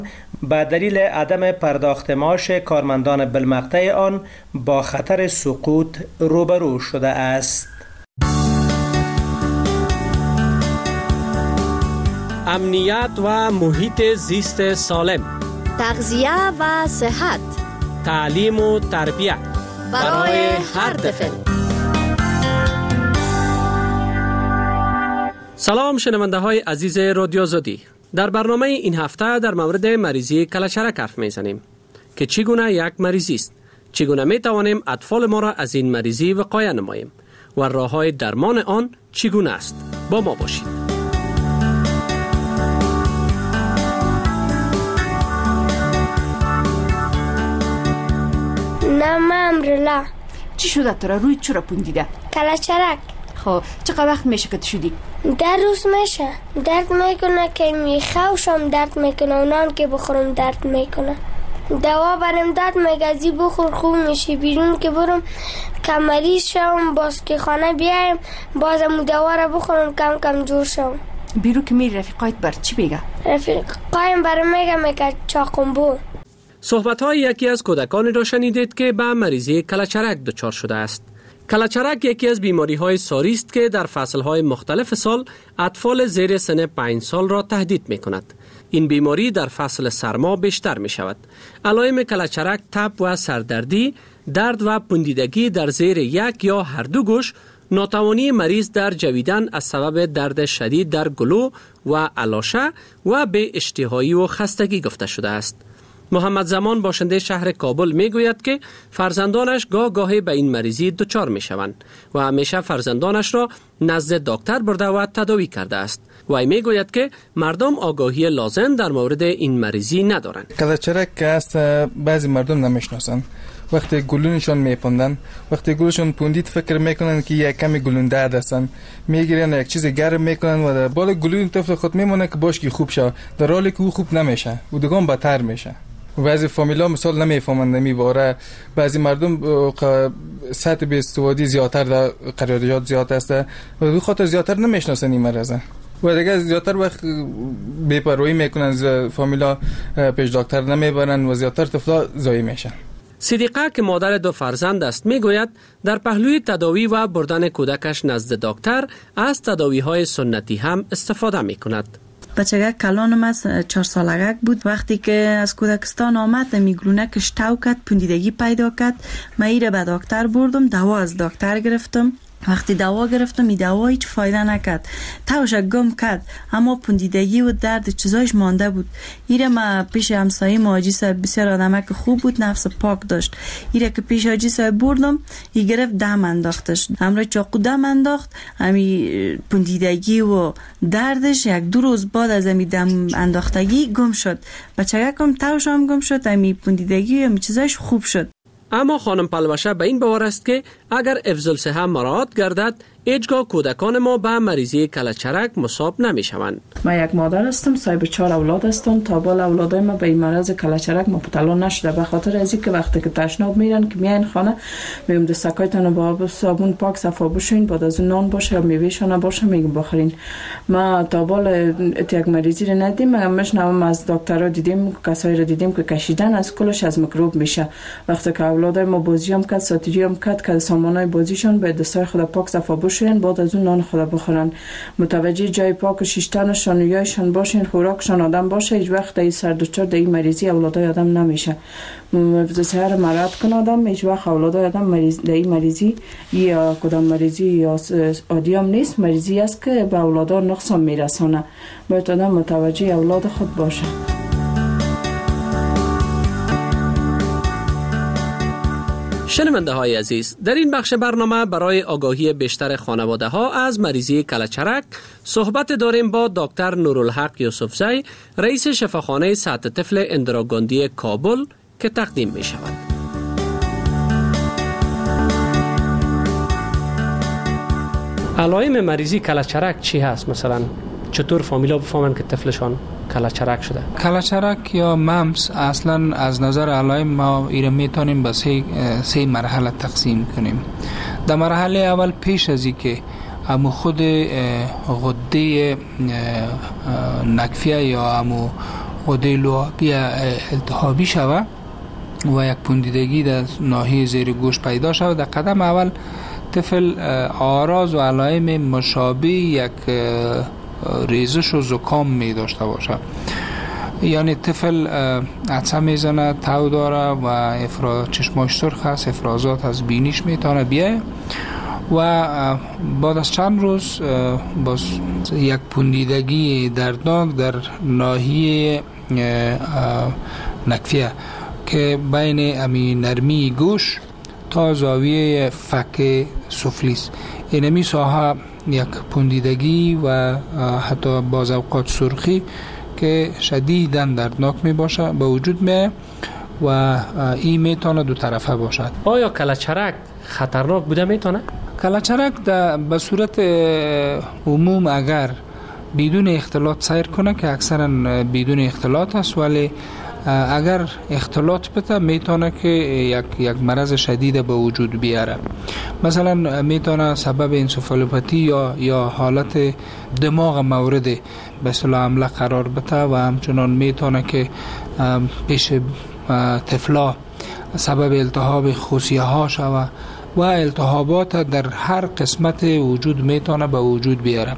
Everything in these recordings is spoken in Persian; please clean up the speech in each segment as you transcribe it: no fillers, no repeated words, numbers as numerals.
به دلیل عدم پرداخت معاش کارمندان بالمقطع آن با خطر سقوط روبرو شده است. امنیت و محیط زیست سالم، تغذیه و صحت، تعلیم و تربیت برای هر طفل. سلام شنونده های عزیز رادیو زودی. در برنامه این هفته در مورد مریضی کلهچرک حرف میزنیم که چگونه یک مریضی است، چگونه می توانیم اطفال ما را از این مریضی وقایه نماییم و راه‌های درمان آن چگونه است. با ما باشید. نام امرلا. چی شده تو را؟ روی چرا پوندیده؟ کلهچرک. خب چقدر وقت میشه که تو شدی؟ در روز میشه. درد میکنه که میخوشم، درد میکنه و نان که بخورم درد میکنه. دوا برم درد میگه ازی بخور خوب میشه. بیرون که برم که مریض شم، باز که خانه بیایم بازم دوا را بخورم کم کم جور شم. بیرون که میری رفیقایت بر چی بگه؟ رفیقایم برم میگه چاقنبو. صحبت‌های یکی از کودکانی را شنیدید که به مریضی کلهچرک دچار شده است. کلهچرک یکی از بیماری‌های ساری است که در فصل‌های مختلف سال اطفال زیر سن 5 سال را تهدید می‌کند. این بیماری در فصل سرما بیشتر می‌شود. علائم کلهچرک تب و سردردی، درد و پوندیدگی در زیر یک یا هر دو گوش، ناتوانی مریض در جویدن از سبب درد شدید در گلو و الاشه و به اشتهایی و خستگی گفته شده است. محمد زمان باشنده شهر کابل میگوید که فرزندانش گاهی به این مریضی دچار میشوند و همیشه فرزندانش را نزد دکتر برده و تداوی کرده است. و میگوید که مردم آگاهی لازم در مورد این مریضی ندارند. کلهچرک که است بعضی مردم نمیشناسند. وقتی گلونشون میپوندن، وقتی گلوشون پوندید فکر میکنن که یک کمی گلون درد هستن، میگیرن یک چیز گرم میکنن و در بالا گلون طفل خود میمونه که باش که خوب شه، در حالی که او خوب نمیشه و دیگه بدتر میشه. بعضی فامیلا مثال نمیفهمند نمیباره. بعضی مردم سطح به استوادی زیادتر در قرارداد زیاد است و به خاطر زیادتر نمیشناسن این مرض و دیگه زیادتر وقت بی‌پروايی میکنن، فامیلا پیش دکتر نمیبرن و زیادتر طفلا ضایع میشن. صدیقه که مادر دو فرزند است میگوید در پهلوی تداوی و بردن کودکش نزد دکتر از تداوی‌های سنتی هم استفاده میکند. بچگک کلانم از 4 سالگک بود. وقتی که از کودکستان آمد میگرونکش تاو کرد، پوندیدگی پیدا کرد. من ایره به دکتر بردم، دوا از دکتر گرفتم. وقتی دوا گرفتم این دوا هیچ فایده نکرد، تاوش گم کرد، اما پوندیدگی و درد چیزایش مانده بود. ایره ما پیش همسایه حاجی صاحب، بسیار آدمک خوب بود، نفس پاک داشت. ایره که پیش حاجی صاحب بردم، ای گرفت دم انداختش، همراه چاقو دم انداخت. همی پوندیدگی و دردش 1-2 روز بعد از همی دم انداختگی گم شد. بچگکم تاوش هم گم شد، همی پوندیدگی و چیزایش خوب شد. اما خانم پلوشه به این باور است که اگر افضل‌صحه مراعات گردد، هیچگاه کودکان ما به مریضی کلهچرک مصاب نمی‌شوند. من یک مادر هستم، صاحب 4 اولاد هستم. تا بالا اولادای ما به این مرض کلهچرک مبتلا نشده، به خاطر از اینکه وقتی که تشناب میرن که میاین خانه میگم دستکایتون با آب صابون پاک صفا بشوین، بعد از نان باشه یا میوهشون باشه میگم بخورین. ما تا بالا یک مریضی رو ندیدیم. میگم مشنوم از دکترها دیدیم، کسایی رو دیدیم که کشیدن از کلش از میکروب میشه. وقتی که اولادای ما بازی هم کرد، ساتیری هم کرد که سامانای بازیشون به دستای خود پاک صفا بشوین، بعد از اون نان خدا بخورن. متوجه جای پاک و شیشتنشان و یایشان باشین، خوراکشان آدم باشه. هیچ وقت این سر دچار این مریضی اولادای آدم نمیشه. افضل‌صحه رو مراعات کنه آدم، هیچ وقت اولادای آدم این مریضی یا کدام مریضی یا عادی هم نیست، مریضی است که به اولادا نقصان میرسونه. باید آدم متوجه اولاد خود باشه. شنونده های عزیز، در این بخش برنامه برای آگاهی بیشتر خانواده ها از مریضی کلهچرک صحبت داریم با دکتر نورالحق یوسفزی، رئیس شفاخانه سطح طفل اندراگاندی کابل که تقدیم می شود. علائم مریضی کلهچرک چی هست؟ مثلا چطور فامیلا بفهمن که طفلشان کلهچرک شده؟ کلهچرک یا ممس اصلا از نظر علائم ما ایره میتونیم به 3 مرحله تقسیم کنیم. در مرحله اول پیش از اینکه همو خود غده نکفیه یا همو غده لعابی التهابی شود و یک پوندیدگی در ناحیه زیر گوش پیدا شود، در قدم اول طفل آراز و علائم مشابه یک ریزش و زکام می داشته باشد. یعنی طفل عطسه میزنه، تاو داره و چشماش سرخ است، افرازات از بینیش میتونه بیایه و بعد از چند روز باز یک پوندیدگی دردناک در ناحیه نکفیه که بین امی نرمی گوش تا زاویه فک سفلی است. اینمی ساحه یک پوندیدگی و حتی باز اوقات سرخی که شدیداً دردناک می باشه به وجود می و این میتونه دو طرفه باشد. آیا کلچرک خطرناک بوده میتونه؟ کلچرک به صورت عموم اگر بدون اختلاط سیر کنه که اکثرا بدون اختلاط است، ولی اگر اختلاط بده میتونه که یک مرض شدید به وجود بیاره. مثلا میتونه سبب انسفالوپاتی یا حالت دماغ مورد به اصطلاح حمله قرار بده و همچنان میتونه که پیش طفلا سبب التهاب خوسیه ها شود و التهابات در هر قسمت وجود میتونه به وجود بیاره.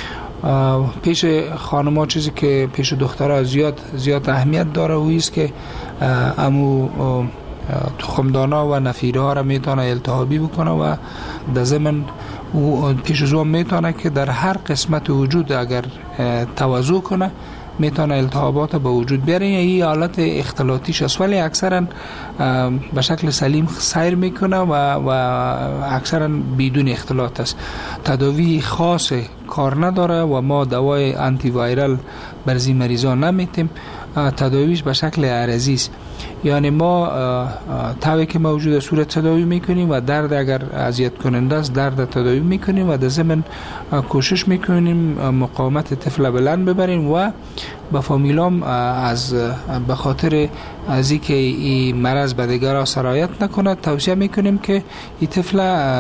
پیش خانم‌ها چیزی که پیش دخترها زیاد اهمیت داره و است که امو تخمدانا و نفیره ها را میتونه التهابی بکنه و در ضمن پیش زوم میتونه که در هر قسمت وجود اگر توزع کنه میتونه التهابات به وجود بیاره. این حالت اختلاطیش است، ولی اکثرا به شکل سلیم سیر میکنه و اکثرا بدون اختلاط است. تداوی خاص کار نداره و ما دوای آنتی وایرال بر این مریضا نمیتیم. تداویش به شکل عرضی است، یعنی ما تاوی که موجود صورت تداوی میکنیم و درد اگر اذیت کننده است درد تداوی میکنیم و در ضمن کوشش میکنیم مقاومت طفل بلند ببریم و با فامیلام به خاطر از اینکه این مرض به دیگران سرایت نکنه توصیه میکنیم که این طفل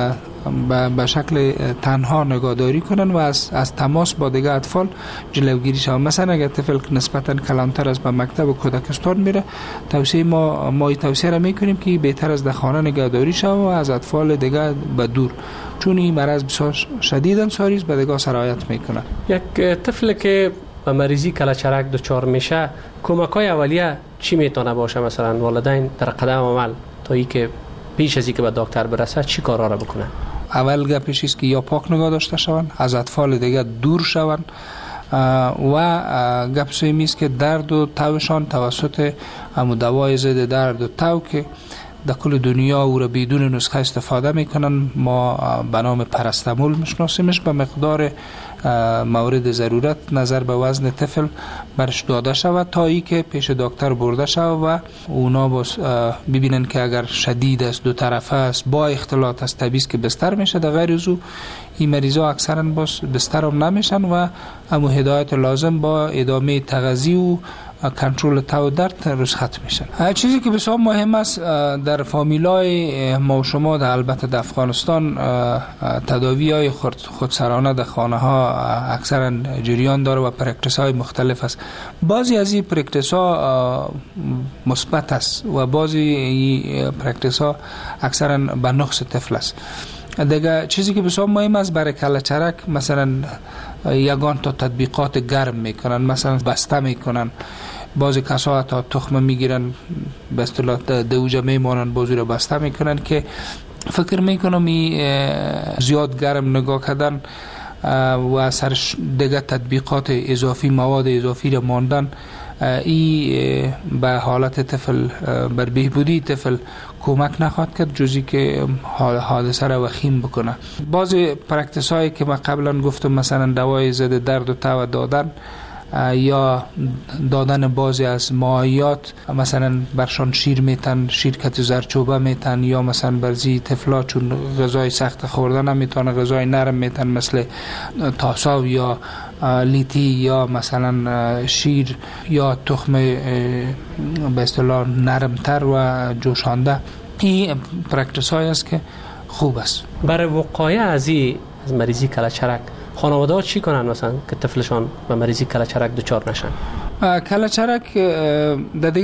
به شکل تنها نگهداری کنن و از تماس با دیگر اطفال جلوگیری شود. مثلا اگر طفل نسبتا کلانتر از به مکتب و کودکستان میره، توصیه ما توصیه را میکنیم که بهتر از در خانه نگهداری شود و از اطفال دیگر به دور، چون این مرض بسیار شدیداً ساری است، به دیگر سرایت میکنه. یک طفل که به مریضی کلچرک دچار میشه کمک‌های اولیه چی میتونه باشه؟ مثلا والدین در قدم عمل تا اینکه پیش از اینکه به دکتر برسه چی کارا را بکنه؟ اول گپش است که یا پاک نگاه داشته شوند، از اطفال دیگه دور شوند و گپ سومی است که درد و توشان توسط دوای ضد درد و تو که در کل دنیا او را بدون نسخه استفاده میکنن، ما به نام پرستامول میشناسیمش، به مقدار مورد ضرورت نظر به وزن طفل برش داده شود تا ای که پیش دکتر برده شود و اونا ببینن که اگر شدید است دو طرفه است با اختلاط است طبیعی که بستر میشه. در غیر از او این مریضا اکثرا بستر هم نمیشن و امو هدایت لازم با ادامه تغذیه و کنترل تو درد رسخت میشن. چیزی که بسیار مهم است در فامیلای ما و شما البته در افغانستان تداوی های خودسرانه در خانه ها اکثرا جریان داره و پرکتیس های مختلف است. بعضی از این پرکتیس ها مثبت است و بعضی پرکتیس ها اکثرا به نقص طفل است. دیگه چیزی که بسیار مهم است برای کلچرک، مثلا یگان تا تطبیقات گرم میکنن، مثلا بسته میکنن، بعضی کسا تا تخم میگیرن به اصطلاح دوجه میمانن بازی رو بسته میکنن که فکر میکنم زیاد گرم نگاه کردن و سرش دیگه تطبیقات اضافی مواد اضافی رو ماندن ای به حالت طفل بر بهبودی طفل کمک نخواهد کرد جزی که حادثه را وخیم بکنه. بعضی پرکتیس هایی که من قبلا گفتم مثلا دوای ضد درد و تو دادن یا دادن بعضی از مایعات، مثلا برشان شیر میتن، شیرکت زرچوبه میتن، یا مثلا برزی طفلا چون غذای سخت خوردن نمیتونه غذای نرم میتن مثل تاساو یا لیتی یا مثلا شیر یا تخم به اصطلاح نرمتر و جوشانده. این پرکتیس های است که خوب است برای وقایع از مریضی کلچرک. خانواده ها چی کنن مثلا که طفلشان به مریضی کلچرک دچار نشن؟ کلچرک در